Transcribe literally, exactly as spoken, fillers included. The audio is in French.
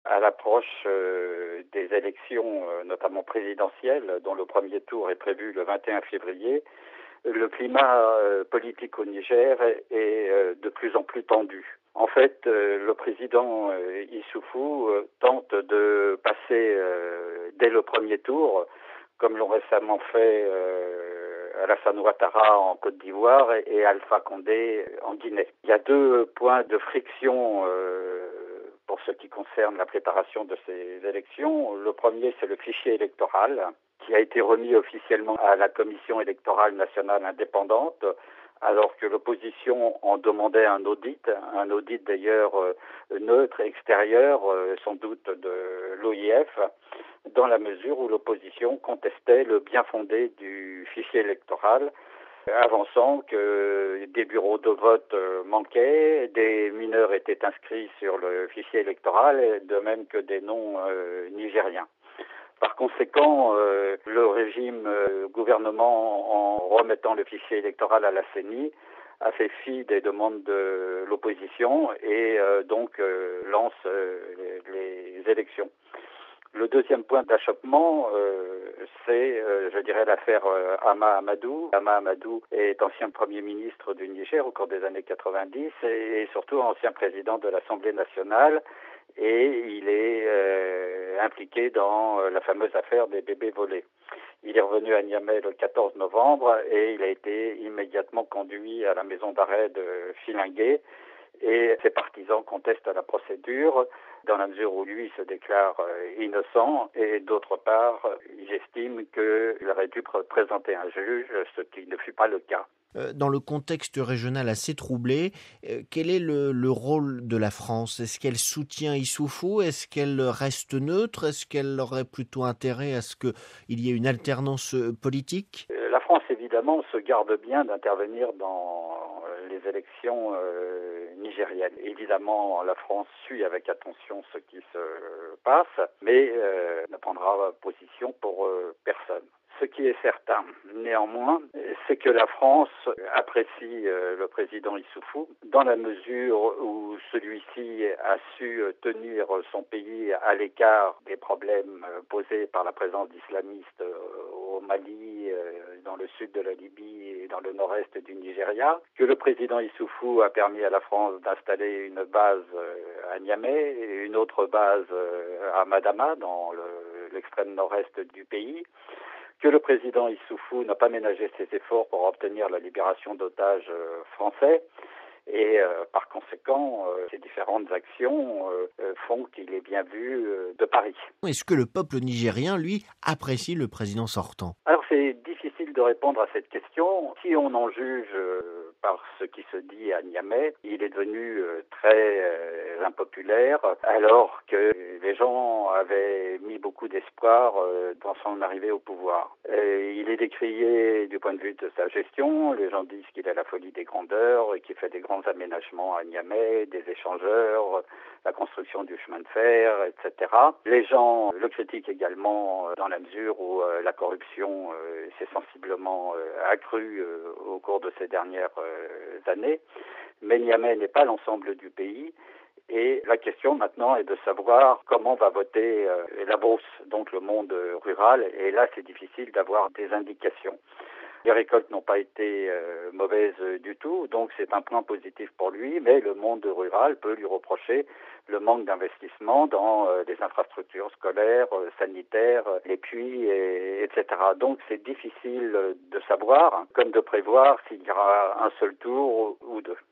À l'approche euh, des élections, euh, notamment présidentielles, dont le premier tour est prévu le vingt et un février, le climat euh, politique au Niger est, est euh, de plus en plus tendu. En fait, euh, le président euh, Issoufou euh, tente de passer euh, dès le premier tour, comme l'ont récemment fait euh, Alassane Ouattara en Côte d'Ivoire et, et Alpha Condé en Guinée. Il y a deux points de friction euh, pour ce qui concerne la préparation de ces élections. Le premier, c'est le fichier électoral, qui a été remis officiellement à la Commission électorale nationale indépendante, alors que l'opposition en demandait un audit, un audit d'ailleurs euh, neutre, extérieur, euh, sans doute de l'O I F, dans la mesure où l'opposition contestait le bien fondé du fichier électoral, avançant que des bureaux de vote manquaient, des mineurs étaient inscrits sur le fichier électoral, de même que des noms euh, nigériens. Par conséquent, euh, le régime euh, gouvernement, en remettant le fichier électoral à la C E N I, a fait fi des demandes de l'opposition et euh, donc euh, lance euh, les, les élections. Le deuxième point d'achoppement, euh, c'est, euh, je dirais, l'affaire euh, Hama Amadou. Hama Amadou est ancien Premier ministre du Niger au cours des années quatre-vingt-dix et, et surtout ancien président de l'Assemblée nationale. Et il est euh, impliqué dans euh, la fameuse affaire des bébés volés. Il est revenu à Niamey le quatorze novembre et il a été immédiatement conduit à la maison d'arrêt de Filingué. Et ses partisans contestent la procédure dans la mesure où lui se déclare euh, innocent et d'autre part, ils estiment qu'il aurait dû pr- présenter un juge, ce qui ne fut pas le cas. Dans le contexte régional assez troublé, euh, quel est le, le rôle de la France? Est-ce qu'elle soutient Issoufou? Est-ce qu'elle reste neutre? Est-ce qu'elle aurait plutôt intérêt à ce qu'il y ait une alternance politique? La France, évidemment, se garde bien d'intervenir dans les élections euh, nigériennes. Évidemment, la France suit avec attention ce qui se passe, mais euh, ne prendra position pour euh, personne. Ce qui est certain, néanmoins, c'est que la France apprécie euh, le président Issoufou dans la mesure où celui-ci a su tenir son pays à l'écart des problèmes posés par la présence d'islamistes au Mali, euh, dans le sud de la Libye et dans le nord-est du Nigeria, que le président Issoufou a permis à la France d'installer une base euh, à Niamey et une autre base euh, à Madama, dans le, l'extrême nord-est du pays, que le président Issoufou n'a pas ménagé ses efforts pour obtenir la libération d'otages euh, français. Et euh, par conséquent, euh, ces différentes actions euh, font qu'il est bien vu euh, de Paris. Est-ce que le peuple nigérien, lui, apprécie le président sortant? Alors c'est difficile de répondre à cette question. Si on en juge euh, par ce qui se dit à Niamey, il est devenu euh, très euh, impopulaire, alors que les gens avaient mis beaucoup d'espoir euh, dans son arrivée au pouvoir. Et il est décrié du point de vue de sa gestion. Les gens disent qu'il a la folie des grandeurs et qu'il fait des grands aménagements à Niamey, des échangeurs, la construction du chemin de fer, et cetera. Les gens le critiquent également dans la mesure où euh, la corruption euh, s'est sensiblement euh, accrue euh, au cours de ces dernières euh, années. Mais Niamey n'est pas l'ensemble du pays. Et la question maintenant est de savoir comment va voter euh, la Brousse, donc le monde rural. Et là, c'est difficile d'avoir des indications. Les récoltes n'ont pas été euh, mauvaises du tout, donc c'est un point positif pour lui, mais le monde rural peut lui reprocher le manque d'investissement dans euh, les infrastructures scolaires, euh, sanitaires, les puits, et, etc. Donc c'est difficile de savoir, comme de prévoir s'il y aura un seul tour ou deux.